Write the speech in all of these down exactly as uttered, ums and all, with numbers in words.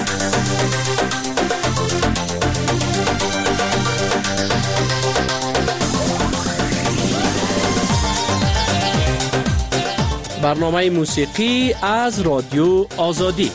برنامه موسیقی از رادیو آزادی.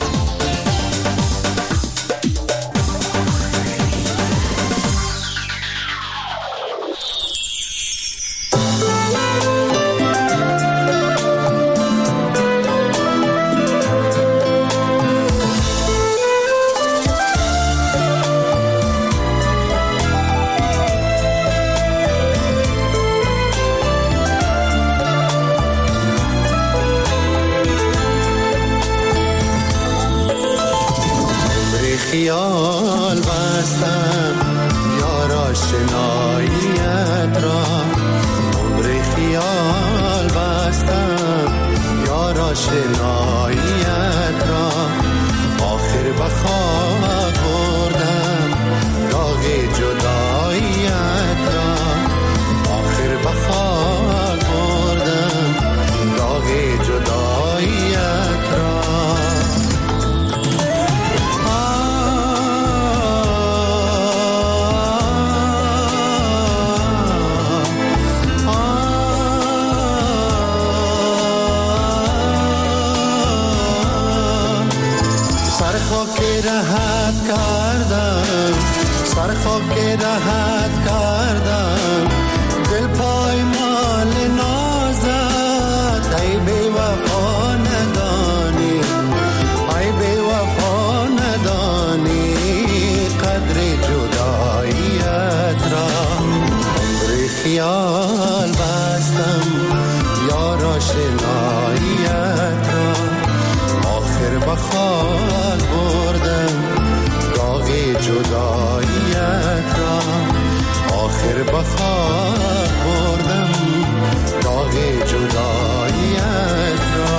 خیال بستم یار آشناییت را، عمر خیال بستم یار آشناییت را، آخر به خاک بردم داغ جداییت را، آخر به خاک بردم داغ جداییت را. راحت کردم سر خاک راحت کردم دل پای مال نازت، ای بی وفا ندانی ای بی وفا ندانی قدر جداییت را، عمر خیال بستم یار آشناییت را، آخر به خاک بردم داغ جداییت را، آخر به خاک بردم داغ جداییت را.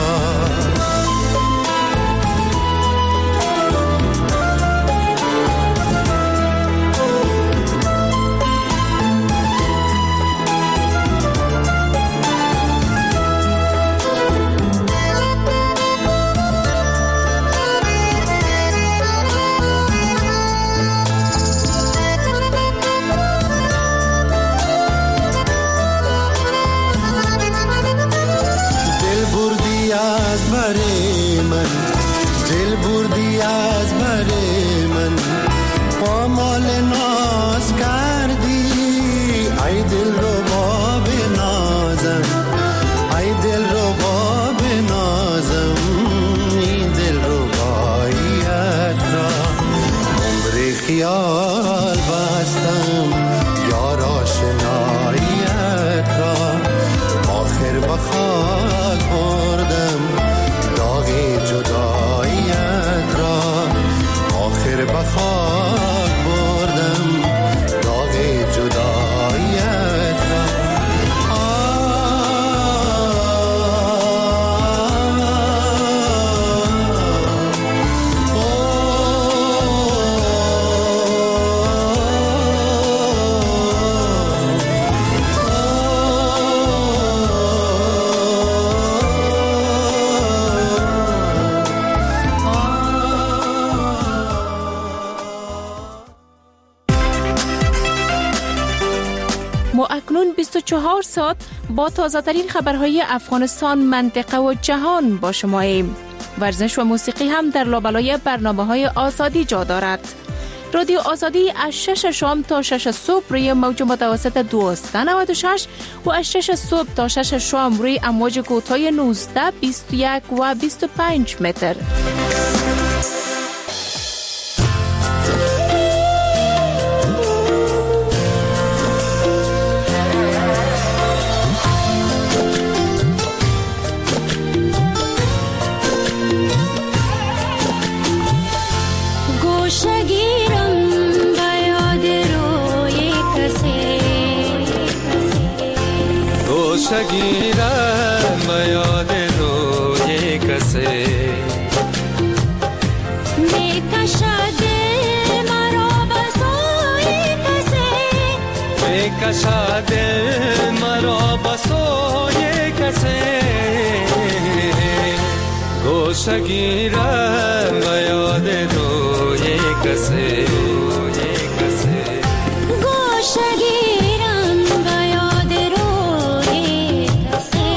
دل بردی از بر من پامال ناز کردی، ای دل رو باب نازم ای دل رو باب نازم این دل رو باییت را، عمر خیال بستم یار آشناییت را، آخر به خاک بردم داغ جداییت را، آخر به خاک بردم داغ جداییت را. ما اکنون بیست و چهار ساعت با تازه‌ترین خبرهای افغانستان، منطقه و جهان با شماییم. ورزش و موسیقی هم در لابلای برنامه‌های آزادی جا دارد. رادیو آزادی از شش شام تا شش صبح روی موج متوسط دویست و نود و شش و از شش صبح تا شش شام روی امواج کوتاه نوزده، بیست و یک و بیست و پنج متر. شگیرم به یاد روی کسی، میکشد دل مرا به سوی کسی، میکشد دل مرا به سوی کسی، گوشه گیرم به یاد روی کسی گوشگیرم به یاد روی کسی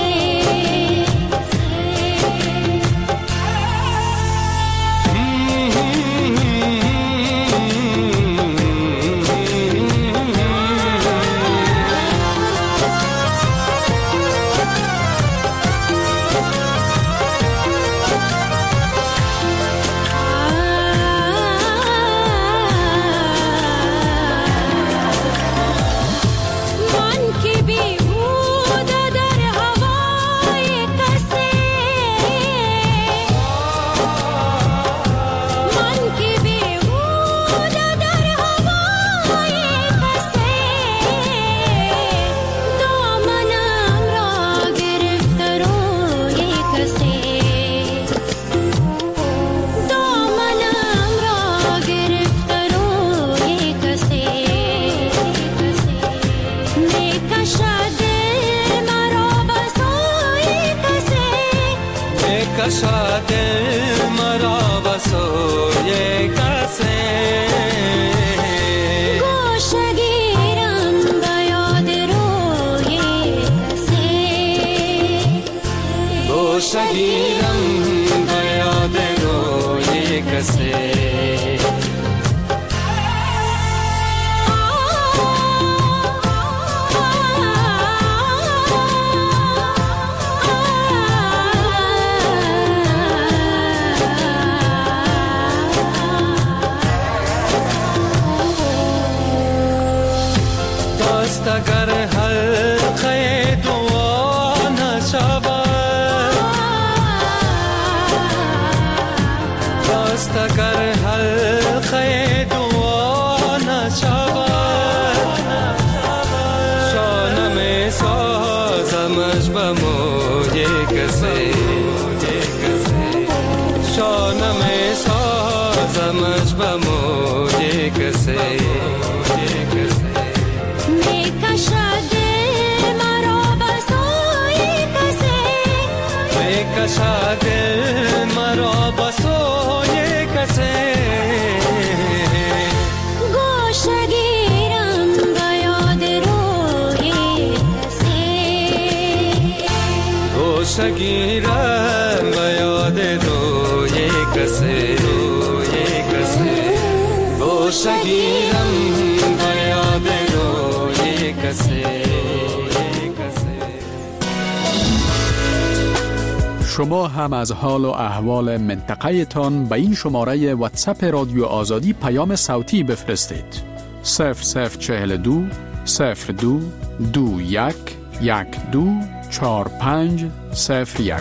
کشاد مرا بسوی کسی گوشگیرم به یاد روی کسی گوشگیرم به یاد روی کسی اگر حلقه دعا نشود دست اگر حلقه دعا نشود شانه می سازمش به موی کسی شانه می سازمش به موی کسی کشاد مرا بسوی کسی گوشگیرم به یاد روی کسی گوشگیرم به یاد روی کسی روی کسی گوشگیرم به یاد روی کسی. شما هم از حال و احوال منطقه تان به این شماره واتساپ رادیو آزادی پیام صوتی بفرستید. صفر صفر چهل دو صفر دو دو یک یک دو چار پنج صفر یک.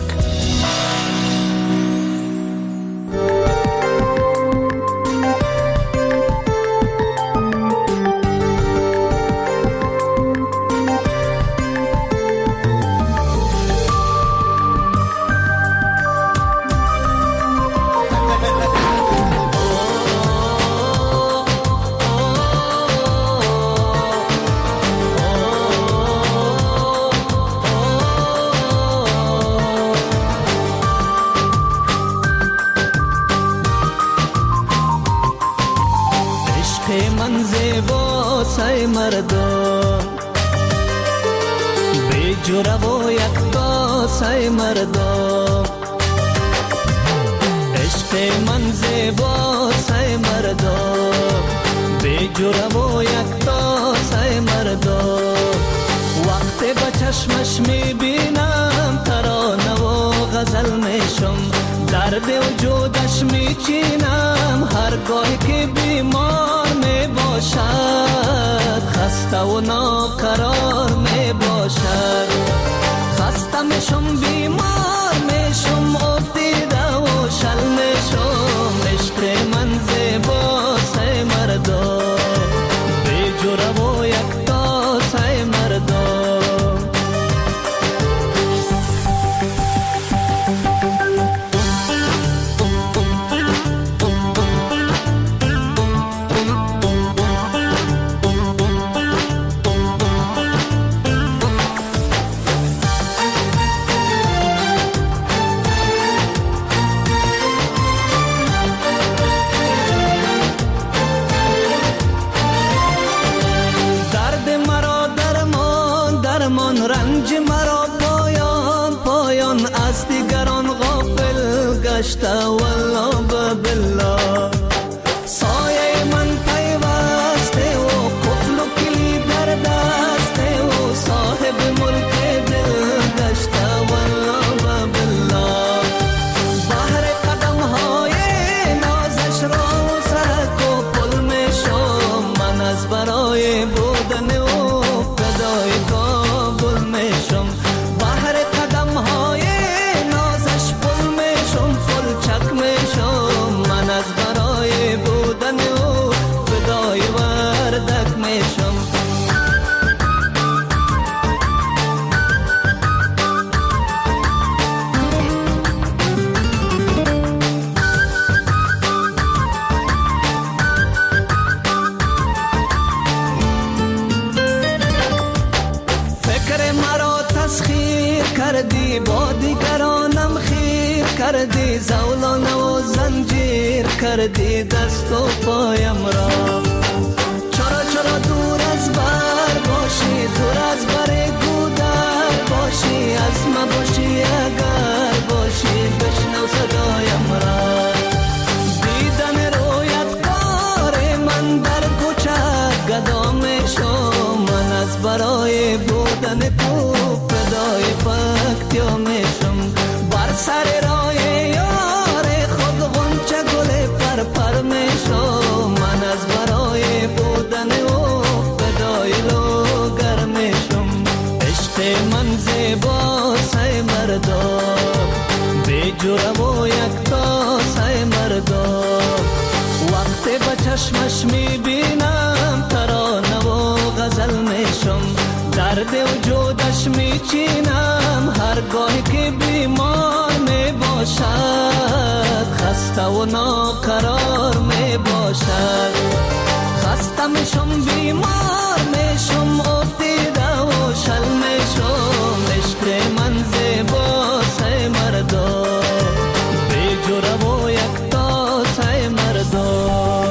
کردی دست و پایم را. چرا چرا دور از بر باشی، دور از بر گودر باشی، از ما باشی اگر باشی، بشنو صدایم را. دیدن رویت کار من در کوچه گدا میشم، من از برای بودن تو فدای پکتیا میشم. بر سر راه یار خود غنچه گل پر پر میشم، من از برای بودن او فدای لوگر میشم. عشق من زیبا سای مردا، بی جرم و یکتا سای مردا. وقتی با چشمش میبینم ترانه و غزل میشم، درد وجودش میچینم هرگاهی که بیمار میباشد، خسته و ناقرار میباشد. خسته میشم بیمار میشم، افتیده و شل میشم. عشق من زیبا سای مردا، بی جرم و یکتا سای مردا.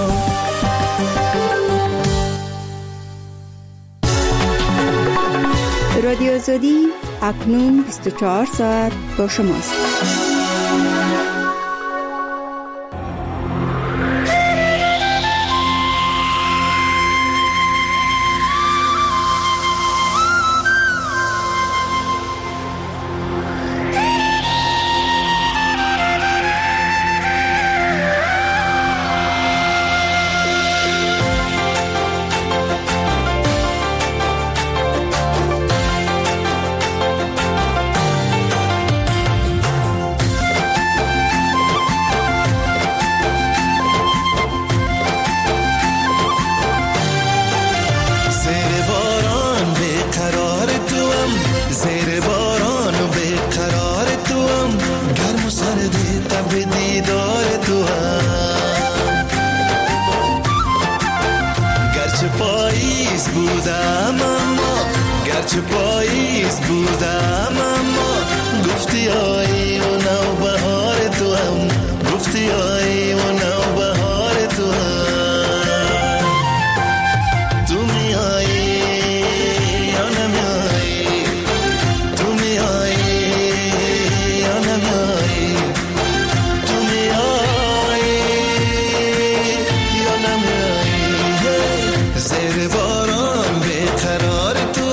رادیو آزادی اکنون بیست و چهار ساعت با شماست. گرچه پاییز بودم اما گفتی آیی و نو بهار تو هم، گفتی آیی و نو بهار تو هم. تو میایی یا نمیایی، تو میایی یا نمیایی، تو میایی یا نمیایی. زیر باران بیقرار تو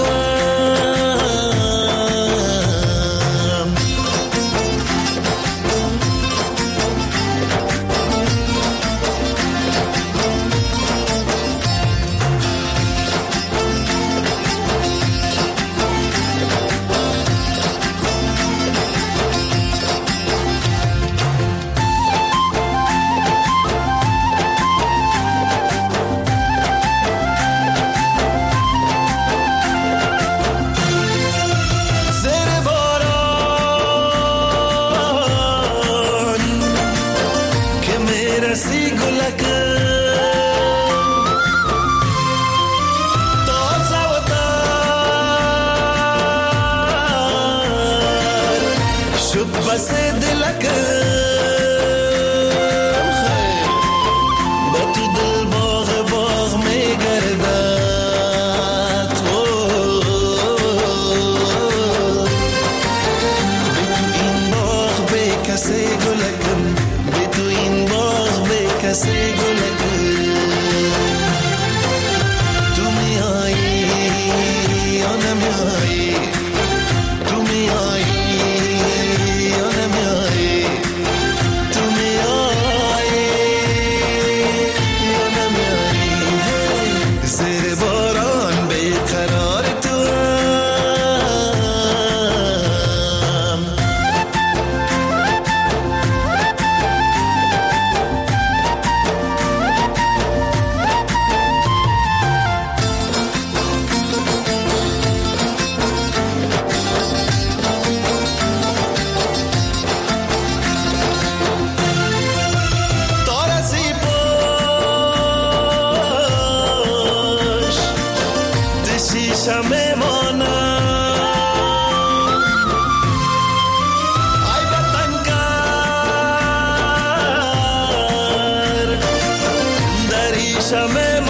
همیشه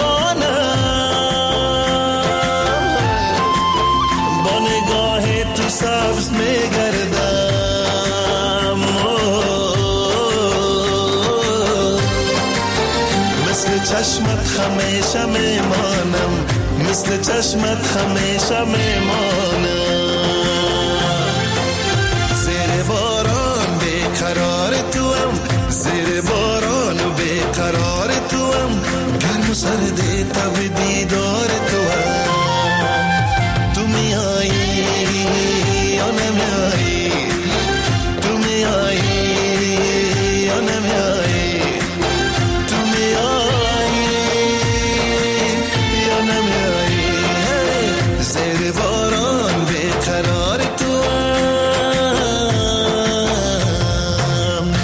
میمانم، با نگاه تو سبز میگردم، مثل چشمت همیشه میمانم، مثل چشمت همیشه میمانم. زیر باران بیقرار توام، زیر باران و بیقرار توام، گرم و سرد تب دیدار توام. تو میایی یا نمیایی، تو میایی یا نمیایی، تو میایی یا نمیایی. زیر باران بیقرار توام.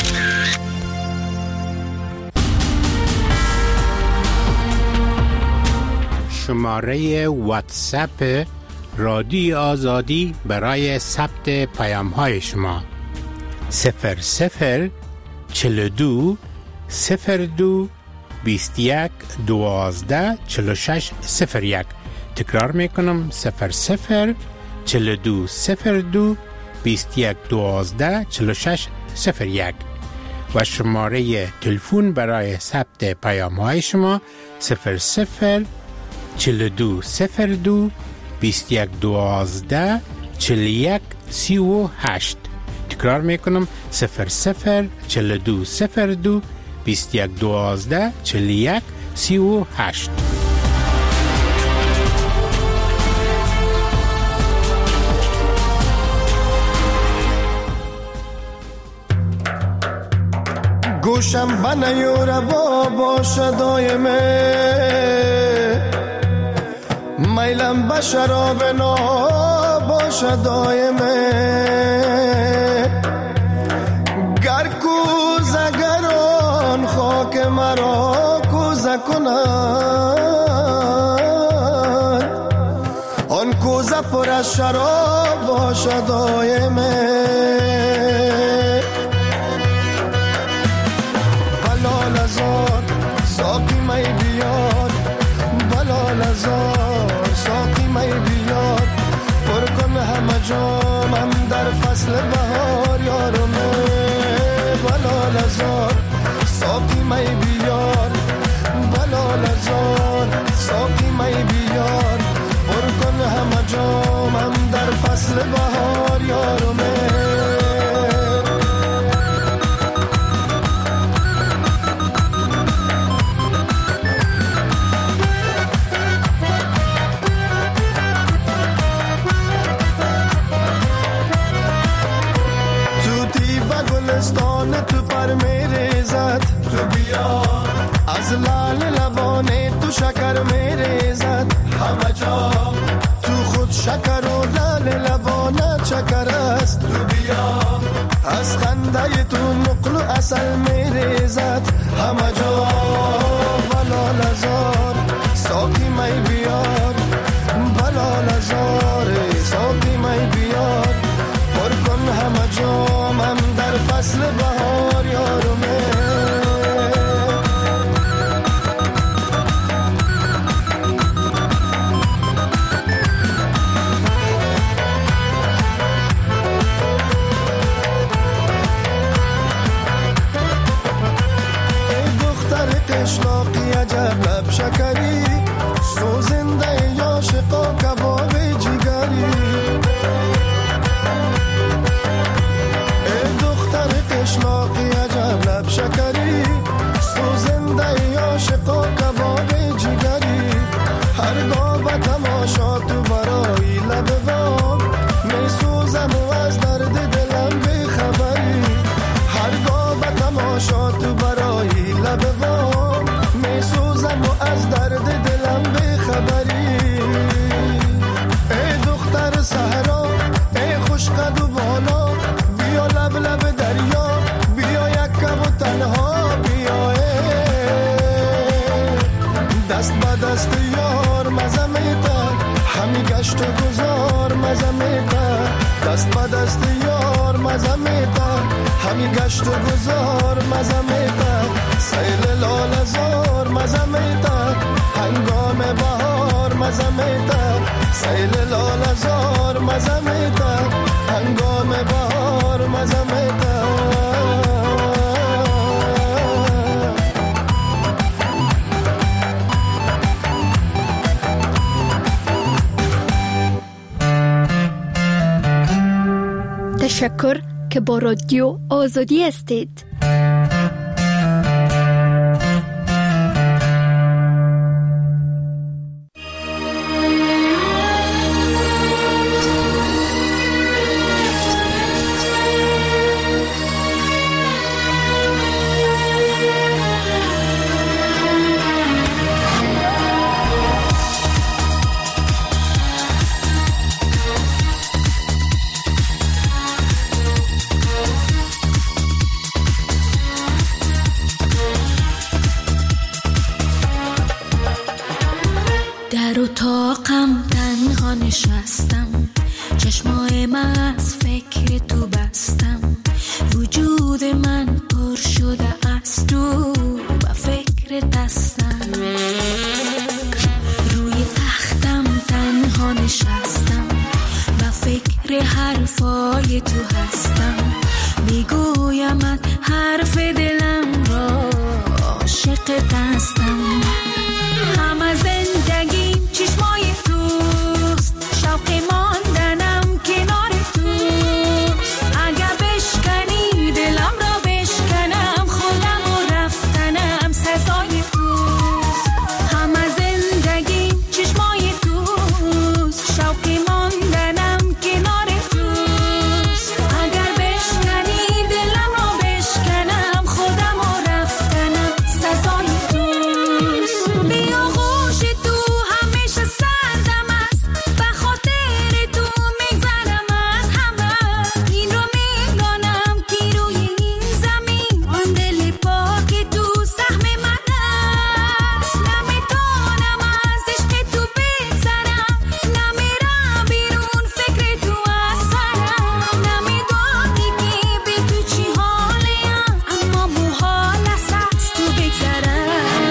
شماره واتساپ رادیو آزادی برای ثبت پیام های شما صفر صفر چهل و دو صفر دو بیست و یک دوازده چهل و شش صفر یک. تکرار میکنم صفر صفر چهل و دو صفر دو بیست و یک دوازده چهل و شش صفر یک. و شماره تلفن برای ثبت پیام های شما صفر صفر چهل و دو صفر دو بیست و یک دوازده چهل و یک سی و هشت. تکرار میکنم صفر صفر چهل و دو صفر دو بیست و یک دوازده چهل و یک سی و هشت. گوشم بنیور بابا دایمه، میلم به شراب نباشد دایمه. گر کوزه گران خاک مرا کوزه کنند، آن کوزه پر از شراب باشد دایمه. بلال ازار ساقی می بیاد، بلال ازار ساقی می بیاد، پر کن همه جامم در فصل بهار یارمه. بلال ازار ساقی می بیاد، بلال ازار ساقی می بیاد، پر کن همه جامم در فصل بهار یارمه. تو پر میریزد، تو بیا از لال لبانه تو شکر میریزد همه جا، تو خود شکر و لال لبانه شکر است. تو بیا از خنده تو نقل و عسل میریزد همه جا. بلال ازار ساقی می بیار، بلال ازار ساقی می بیار، پر کن همه جامم در فصل بهار یارمه. ای دختر قشلاقی عجب لب شکری، سوزنده عاشقا کباب جگری. قشلاقی عجب لب شکری، سوزنده عاشقا کباب جگری. هرگاه به تماشا تو برای لب وام، می سوزم و از درد دلم بیخبری. هرگاه به تماشا تو برای لب وام، می سوزم و از درد دلم بیخبری. ای دختر صحرا ای خوش قد و بالا، بیا لب لب دریا، بیا یک کم و تنها بیا. دست با دست یار مزه میده، همی گشت و گذار مزه میده. دست با دست یار مزه میده، همی گشت و گذار مزه میده. سیل لال زار مزه میده، مزمیتا سیل لال زار مزمیتا هنگام بهار مزمیتا تشکر که با رادیو آزادی هستید. در اتاقم تنها نشستم، چشمای من از فکر تو بستم، وجود من پر شده از تو و فکر دستم. روی تختم تنها نشستم و فکر حرفای تو هستم، میگویم حرف دلم را عاشق هستم. همه زندگیم چشمای توست، شوق ماندنم کنار توست. اگر بشکنی دلم را بشکنم، خودم و رفتنم سزای توست. همه زندگیم چشمای توست، شوق ماندنم کنار توست. اگر بشکنی دلم را بشکنم، خودم و رفتنم سزای توست. بیا خوش تو همیشه سردم است، به خاطر تو میگذرم از همه. این رو میدانم که روی این زمین آن دل پاک تو سهم من است. نمیتونم از عشق تو بگذرم، نمیرم بیرون فکر تو از سرم. نمیدانی که به تو چی حالیم، اما محال است از تو بگذرم.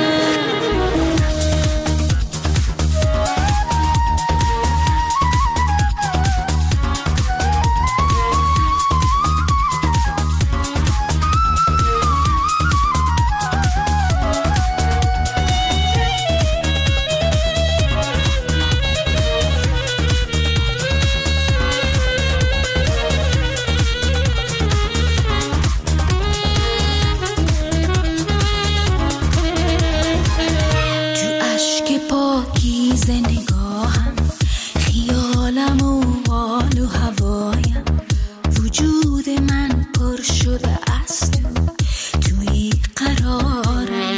تو اشک پاکیز نگاهم، خیالم و حال و هوایم، وجود من پر شده از تو، توی قرارم.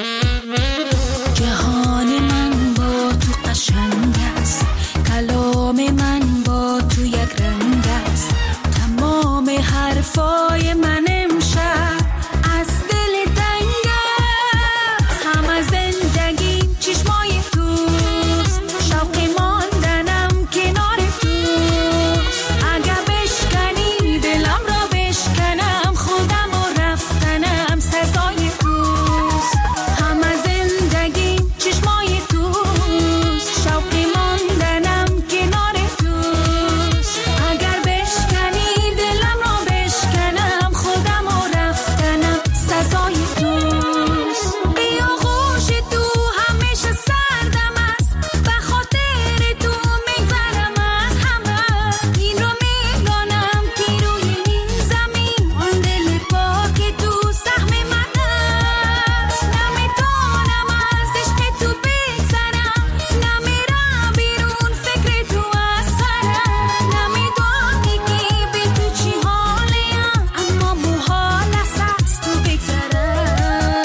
جهان من با تو قشنگ است، کلام من با تو یک رنگ است. تمام حرفای من امشب از دل تنگ است. همه زندگیم چشمای توست، شوق ماندنم کنار توست. اگر بشکنی دلم را بشکنم، خودم و رفتنم سزای توست. همه زندگیم چشمای توست، شوق ماندنم کنار توست. اگر بشکنی دلم را بشکنم، خودم و رفتنم سزای توست. بیا خوش تو همیشه سردم است، به خاطر تو میگذرم از همه. این رو میدانم که روی این زمین آن دل پاک تو سهم من است. نمیتونم از عشق تو بگذرم، نمیرم بیرون فکر تو از سرم. نمیدانی که به تو چی حالیم، اما محال است از تو بگذرم.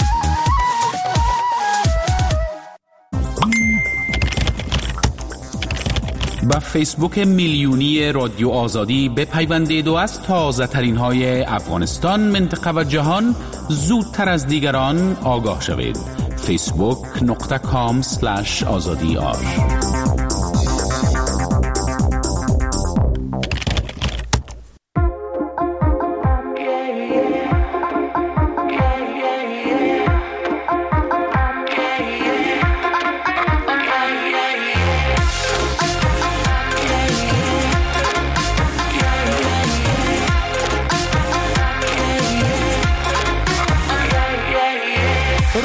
با فیسبوک میلیونی رادیو آزادی بپیوندید و از تازه ترین های افغانستان، منطقه و جهان زودتر از دیگران آگاه شوید. فیسبوک نقطه کام سلش آزادی آر.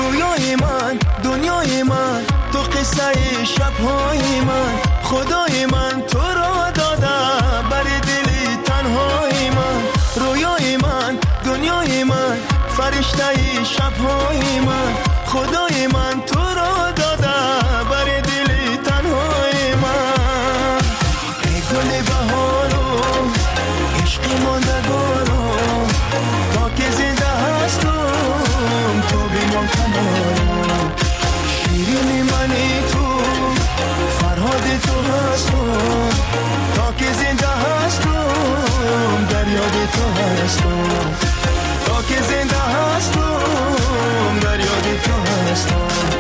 رویای من، دنیای من، تو قصه شبهای من. خدای من تو را داده بر دل تنهای من. رویای من، دنیای من، فرشته شبهای من. خدای من تو را داده بر دل تنهای من. ای گل بهارم، عشق ماندگارم، تا که زنده هستم تو بمان کنارم. شیرین منی تو، فرهاد تو هستم، تا که زنده هستم در یاد تو هستم. تا که زنده هستم در یاد تو هستم.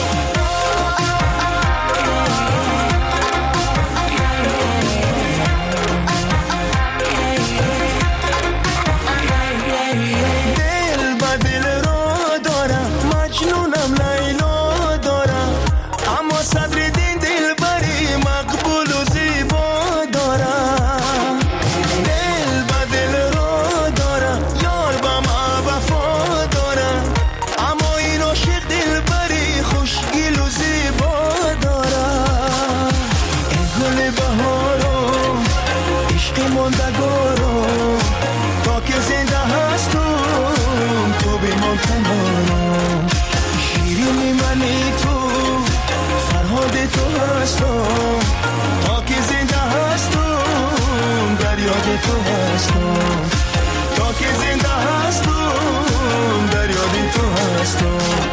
تا که زنده هستم در یاد تو هستم. تا که زنده هستم در یاد تو هستم.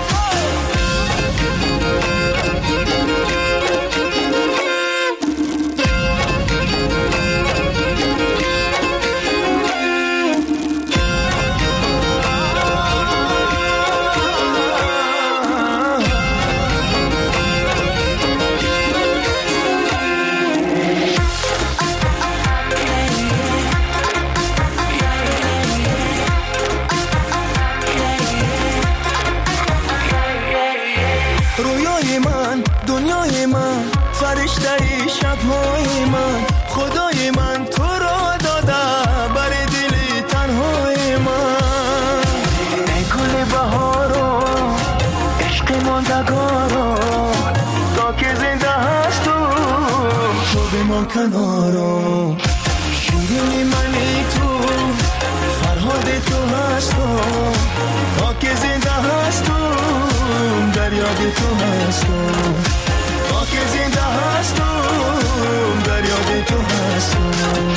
شبهای من. خدای من تو را داده بر دل تنهای من. ای گل بهارم، عشق ماندگارم، تا که زنده هستم تو بمان کنارم. شیرین منی تو، فرهاد تو هستم، تا که زنده هستم در یاد تو هستم. تا که زنده هستم در یاد تو هستم.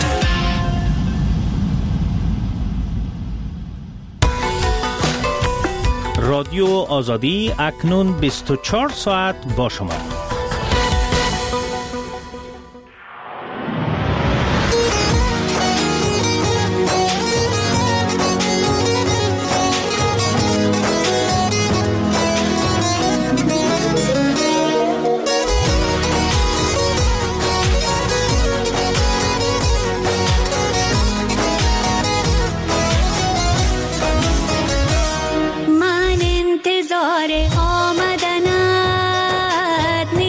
رادیو آزادی اکنون بیست و چهار ساعت با شما. آمدنت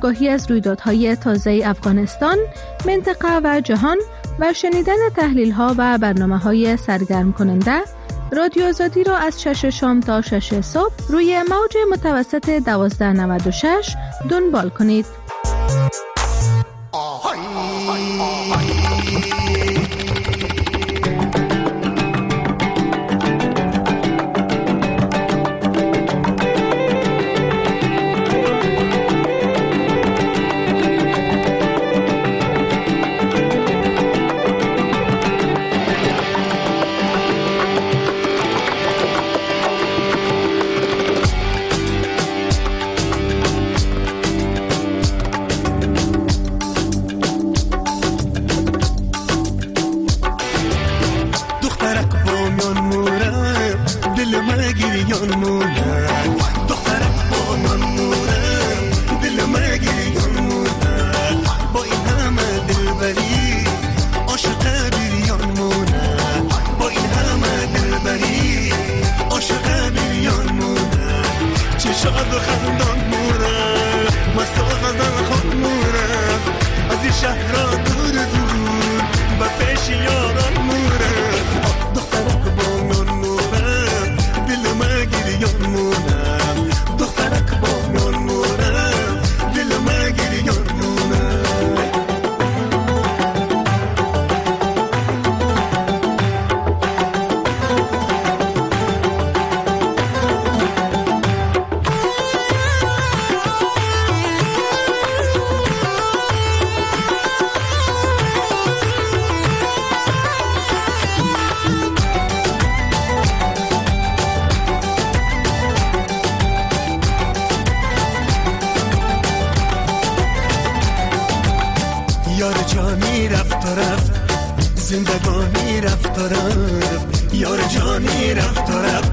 آگاهی از رویدادهای تازه افغانستان، منطقه و جهان و شنیدن تحلیل‌ها و برنامه‌های سرگرم کننده، رادیو آزادی را از شش شام تا شش صبح روی موج متوسط دوازده نود و شش دنبال کنید. زندگانی رفت و رفت، یار جانی رفت و رفت،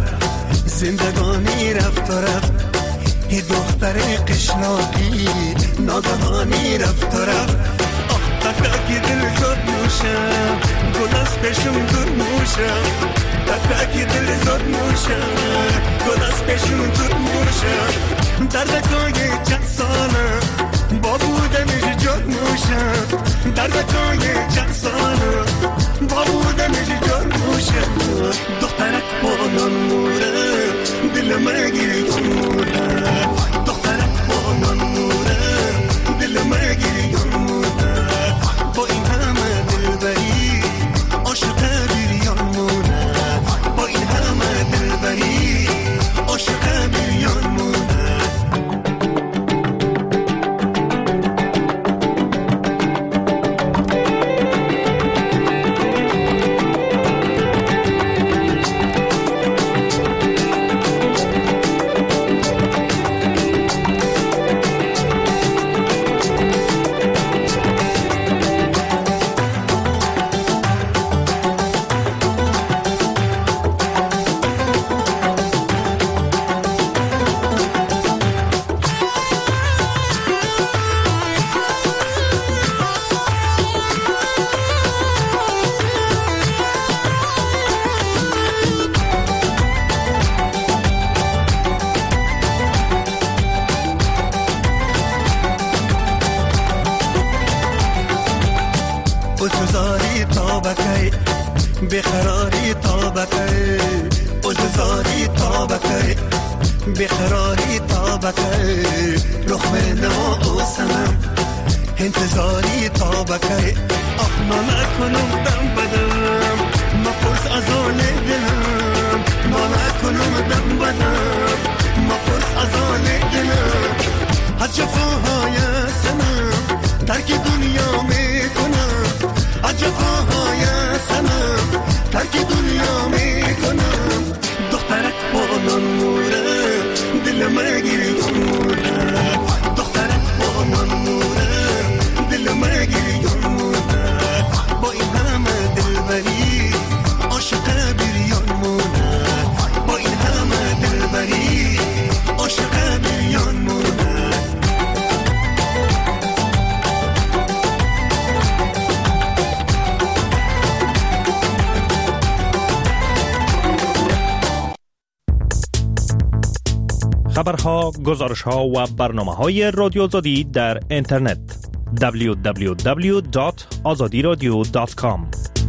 زندگانی رفت و رفت، ای دختر قشلاقی ناگهانی رفت و رفت. آخ تکتکی دل زد نوشم، گل از پیشم دور موشم، تکتکی دل زد نوشم، گل از پیشم دور موشم. دردکای چند سالم با بودنش جد موشم، دردکای چند سالم با بودنش جد موشم. دخترک با نان موره دل مگیری موره، دخترک با نان موره دل مگیری موره. با این همه دلبری عاشق بیریان موره، با این همه دلبری عاشق بیریان موره. ازاری تابکی بخراری تابکی، ازاری تابکی بخراری تابکی. رخم نما و سنم انتظاری تابکی. آخ ما نکنم دم بدم، ما پرس از آن دلم، ما نکنم دم بدم، ما پرس از آن دلم. از جفاهای سنم ترک دنیا میکنم، از جفاهای سنم ترک دنیا میکنم. دخترک با نان موره دل مگیری موره، دخترک با نان موره دل مگیری موره. با این همه دلبری عاشق بیریان موره، با این همه دلبری عاشق بیریان موره. خبرها، گزارشها و برنامه‌های رادیو آزادی در اینترنت دبلیو دبلیو دبلیو دات آزادی رادیو دات کام.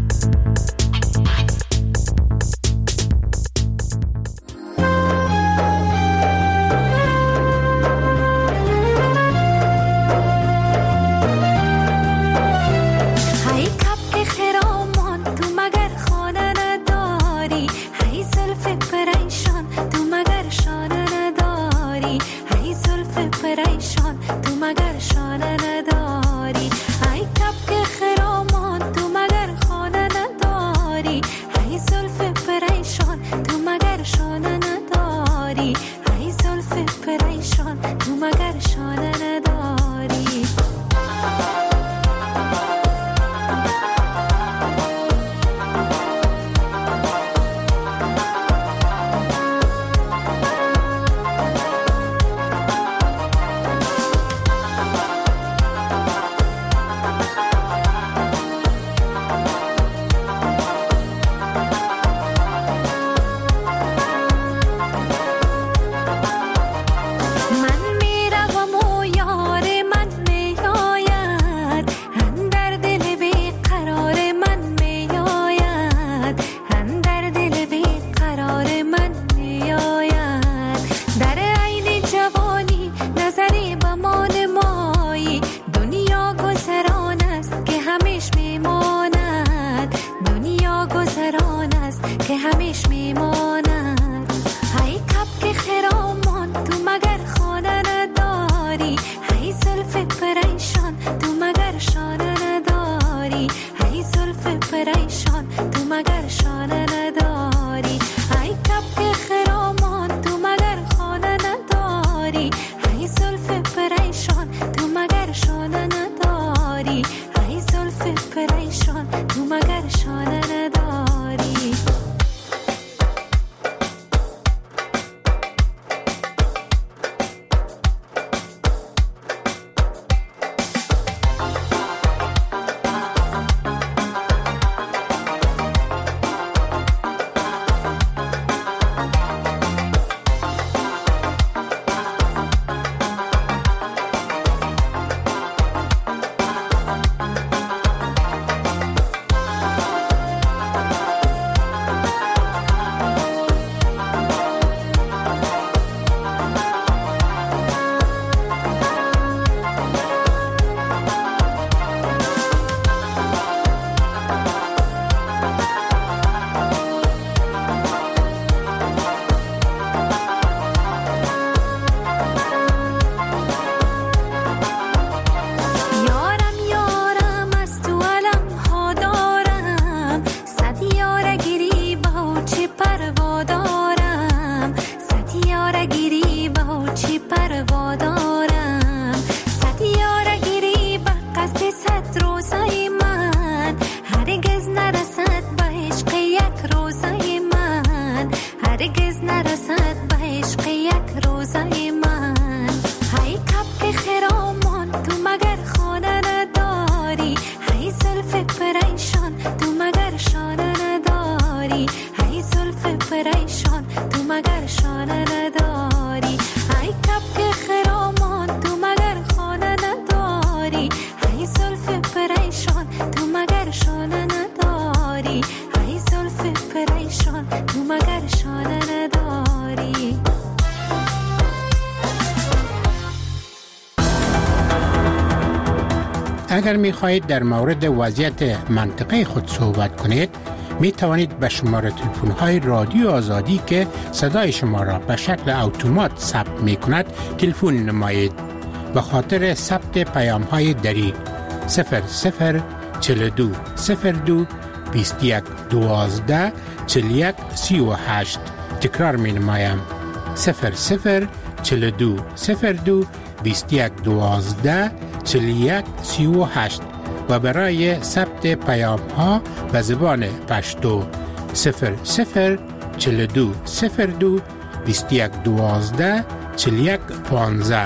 اگر می خواهید در مورد وضعیت منطقه خود صحبت کنید، می توانید به شماره تلفن های رادیو آزادی که صدای شما را به شکل اتومات ثبت می کند تلفن نمایید. به خاطر ثبت پیام های دری صفر صفر چهل و دو صفر دو بیست و یک دوازده چهل و یک سی و هشت. تکرار می نمایم صفر صفر چهل و دو صفر دو بیست و یک دوازده چهل و یک سی و هشت و برای ثبت پیام ها به زبان پشتو صفر صفر چهل و دو صفر دو بیست و یک دوازده چهل و یک پانزده.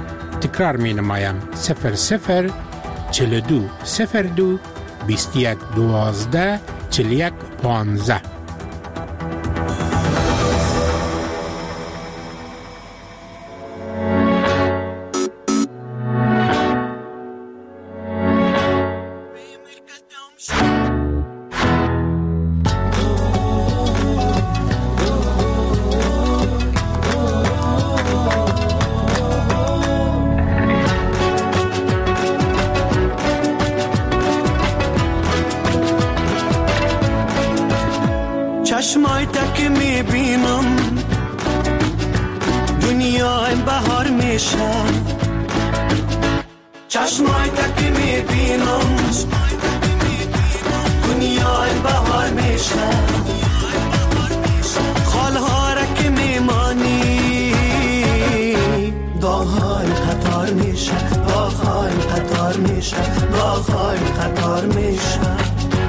تکرار می نمایم صفر صفر چهل و دو صفر دو بیست و یک دوازده چهل و یک پانزده. چشمای تک میبینم دنیا بهار میشه چشمای تک میبینم دنیا بهار میشه خالها را که میمانی داغ‌های قطار میشه داغ‌های قطار میشه داغ‌های قطار میشه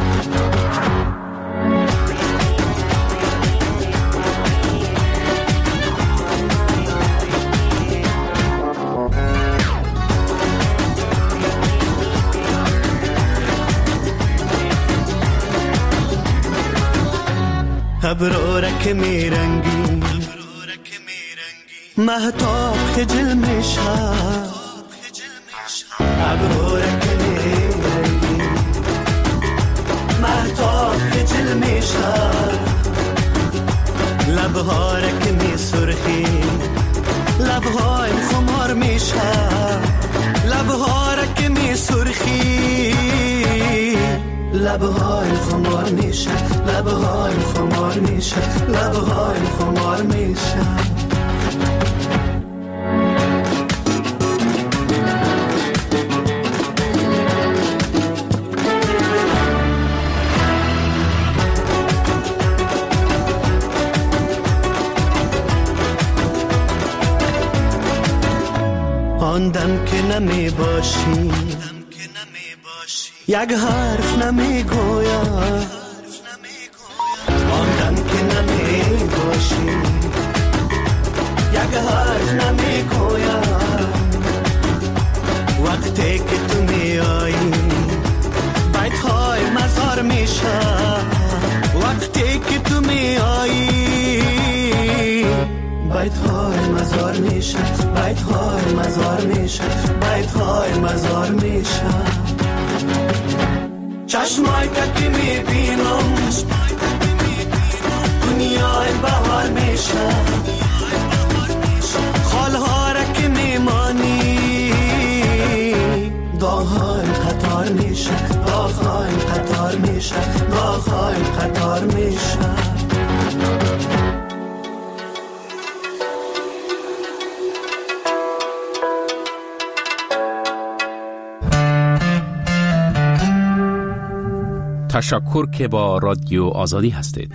ابرو را که میرنگی مهتاب خجل میشه ابرو را که میرنگی مهتاب خجل میشه لبها را که میسرخی لبهای خمار میشه لبها را که میسرخی لبهای خمار میشه لبهای خمار میشه لبهای خمار میشه آن دم که نمی باشی یک حرف نمی گویم آن دم که نمی باشی یک حرف نمی گویم وقتی که تو می آیی بیت های مزار میشه وقتی که تو می آیی بیت های مزار میشه بیت های مزار میشه بیت های مزار میشه چشمای که میبینم دنیای بهار میشه خالها را که میمانی داغ‌های قطار میشه داغ‌های قطار میشه داغ‌های قطار میشه تشکر که با رادیو آزادی هستید.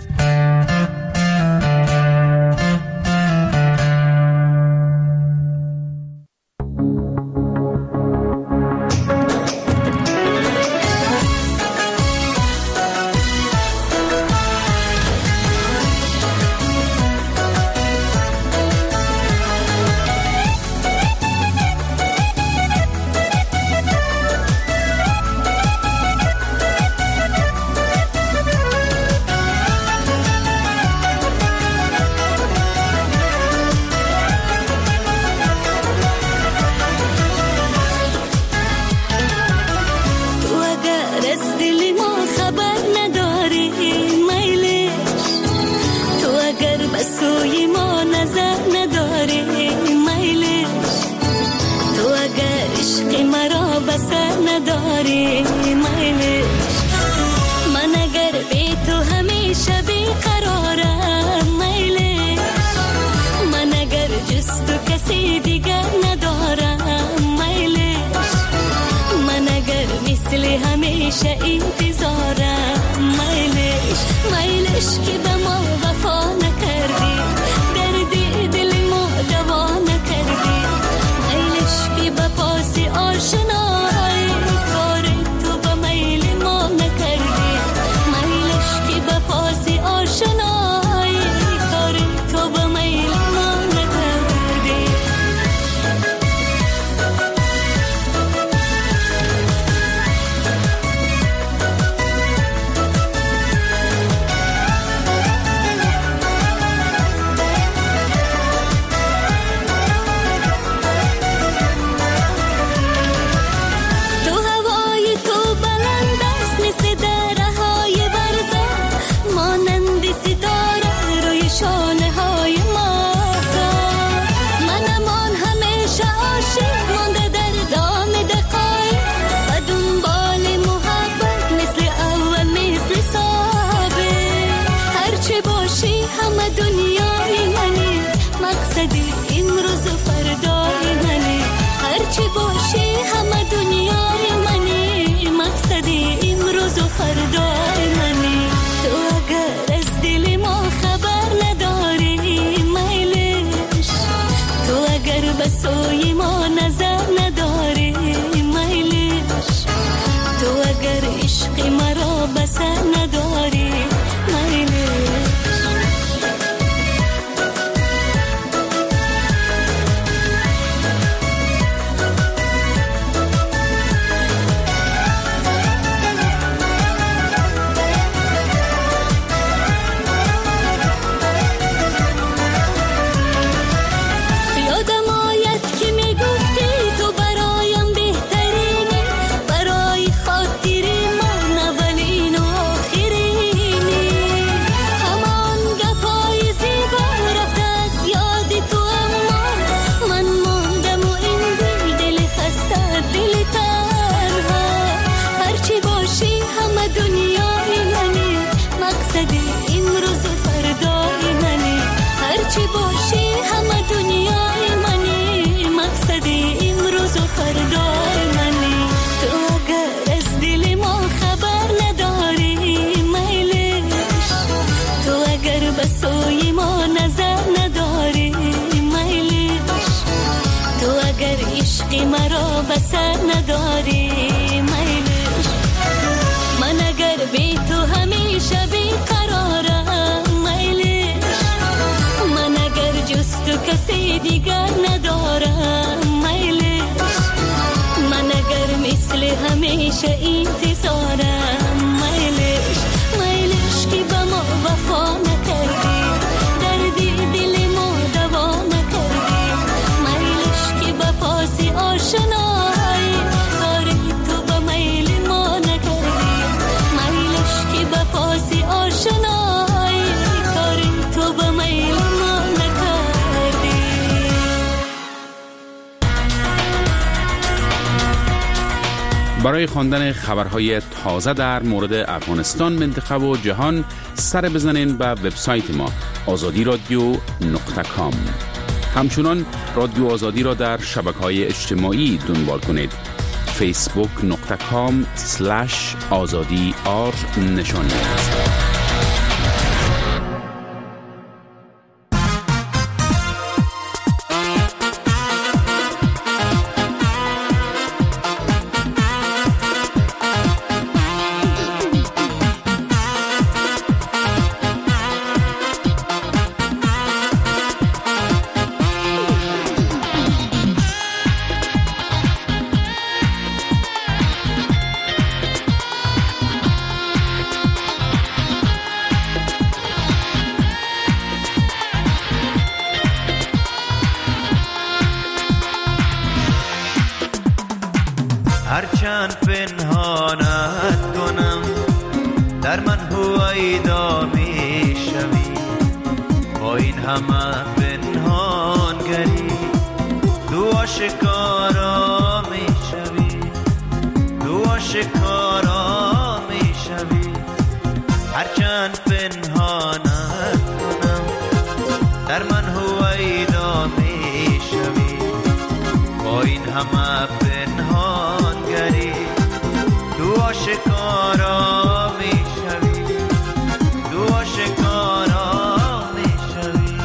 مرا بسر نداری میلش. مرا بسر نداری میلش. من اگر بی تو همیشه بی قرارم میلش. من اگر جز تو کسی دیگر ندارم میلش. من اگر مثل همیشه انتظارم میلش. میلش که به ما وفا نکردی، دردی دل ما دوا نکردی. میلش که به پاسی آشنایی کاری تو به میل ما نکردی. میلش که به پاسی آشنایی کاری تو به میل ما نکردی. برای خواندن خبرهای تازه در مورد افغانستان، منطقه و جهان سر بزنین به وبسایت ما آزادی رادیو نقطه کام. همچنان رادیو آزادی را در شبکه‌های اجتماعی دنبال کنید. فیسبوک نقطه کام سلش آزادی آر نشان است. هرچند پنهانت کنم در من هویدا می شوی. با این همه پنهانگری تو آشکارا می شوی. تو آشکارا می شوی. هرچند پنهانت کنم در من هویدا می شوی. با این همه پنهانگری تو آشکارا می شوی. تو آشکارا می شوی.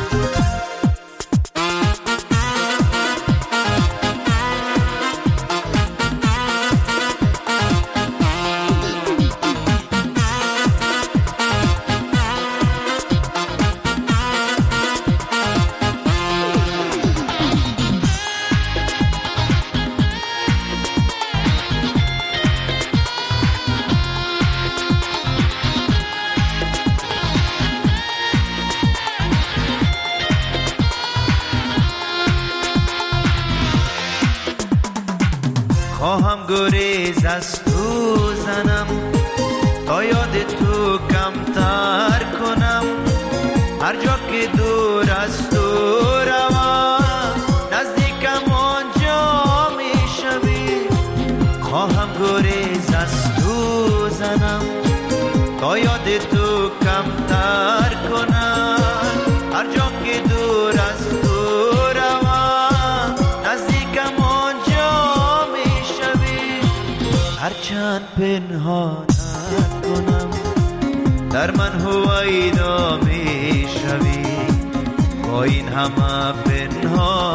خواهم گریز از تو زنم تا یاد تو کمتر کنم. هر جا که دور از تو روم نزدیکم آنجا می شوی. خواهم گریز از تو زنم تا یاد تو کمتر کنم. هر جا که دور از تو روم نزدیکم آنجا می شوی. هرچند پنهانت کنم در من هویدا می شوی. با این همه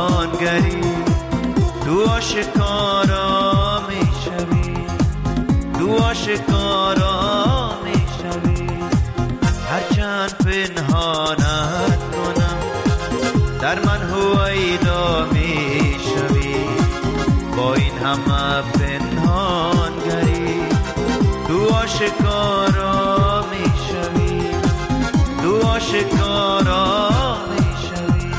پنهانگری تو آشکارا می شوی. تو آشکارا میشوی، هرچند پنهانت کنم در من هویدا میشوی. با این همه پنهانگری تو آشکارا میشوی، تو آشکارا میشوی.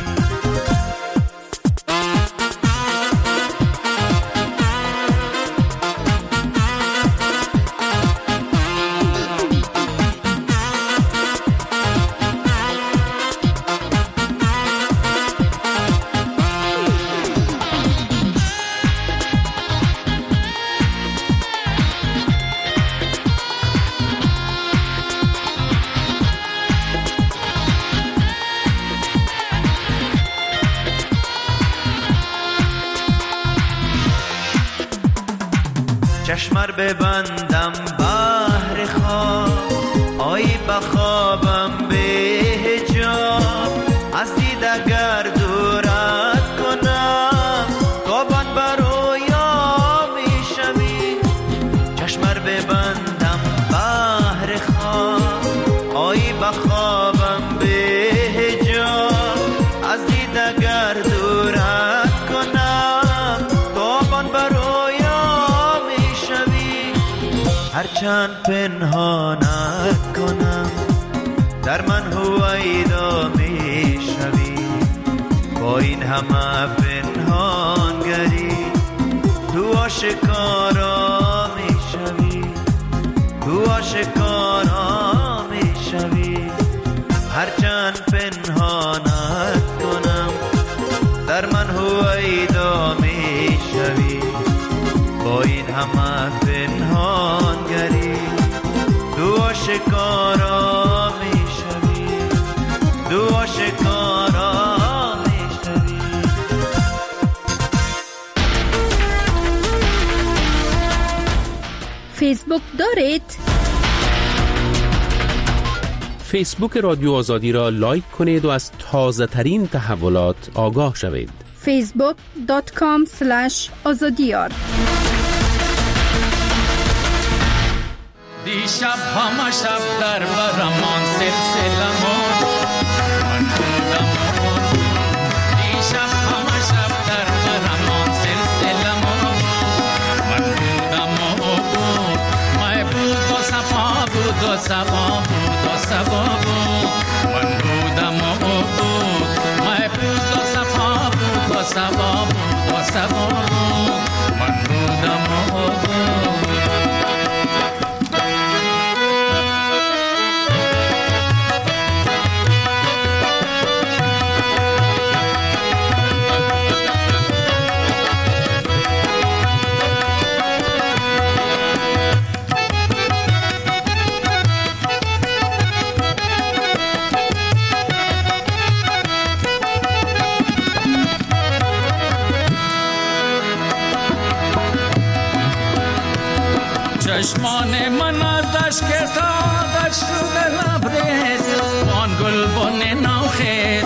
چشمر ببندم بحر خواب، آی بخوابم به حجاب، از دیدگر دورت کنم تابان برویا میشوی. چشمر ببندم بحر خواب، آی بخوابم به حجاب، از دیدگر دورت کنم تابان برویا. هرچند پنهانت کنم در من هویدا میشوی. با این همه پنهانگری تو آشکارا میشوی، تو آشکارا میشوی. هرچند پنهانت کنم در من هویدا میشوی. با این همه پنهانگری تو آشکارا میشوی، تو آشکارا میشوی. فیسبوک دارید؟ فیسبوک رادیو آزادی را لایک کنید و از تازه ترین تحولات آگاه شوید. فیسبوک دات کام اسلش آزادیار. دیشب همه شب در برمان سلسلمون من بودم و دیشب همه شب در برمان سلسلمون من بودم و بود مای بود و صفا بود و صفا بود و صفا بود من بودم و بود مای بود و صفا بود و صفا بود و صفا بود من بودم و بود. چشمان من ازش که سادش شده لبریز آن گل بن نوخیز.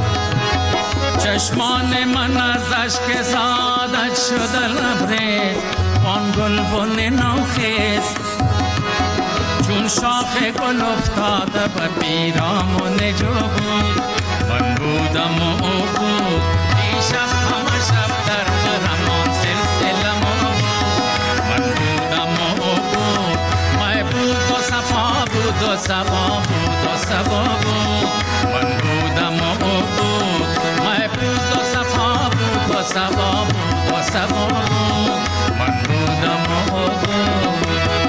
چشمان من ازش که سادش شده لبریز آن گل بن نوخیز. چون شاخ گل افتاده به پیرامون جو بود من بودم و او بود. دیشب همه شب در برمان سلسلمون من بودم و او بود مای بود و صفا بود و صفا بود و صفا بود من بودم و او بود مای بود و صفا بود و صفا بود و صفا بود من بودم و او بود.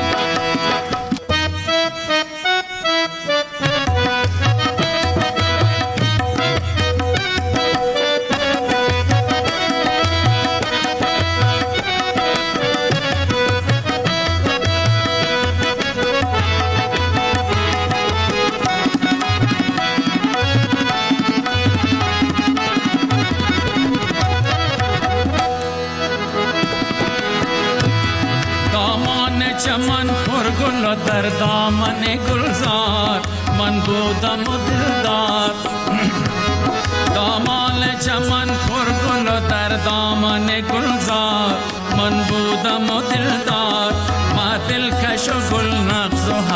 چمن پر گل و در دامن گلزار من بودم و دلدار. دامان چمن پر گل و در دامن گلزار من بودم و دلدار. ما دل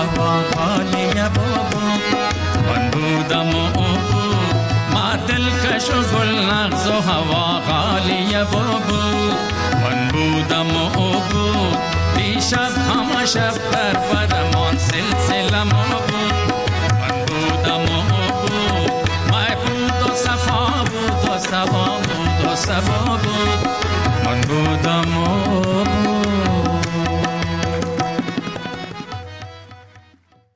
هوا خالی بابا من بودم و او بود ما دلکش و گل نغز و هوا خالی بابا من بودم و او بود دیشب همه شب در